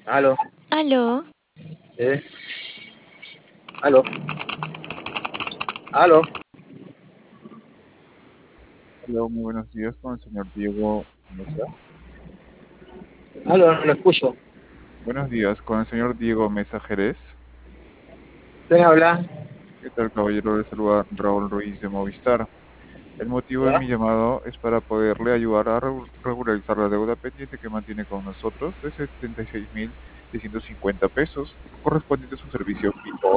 Aló, Aló, eh, aló, aló, Hola, muy buenos días con el señor Diego Mesa. aló, no lo escucho. Buenos días con el señor Diego Mesa Jerez. ¿Quién habla? ¿Qué tal, caballero? Le saluda Raúl Ruiz de Movistar. El motivo de ¿Ya? mi llamado es para poderle ayudar a regularizar la deuda pendiente que mantiene con nosotros de 76.650 pesos, correspondiente a su servicio fijo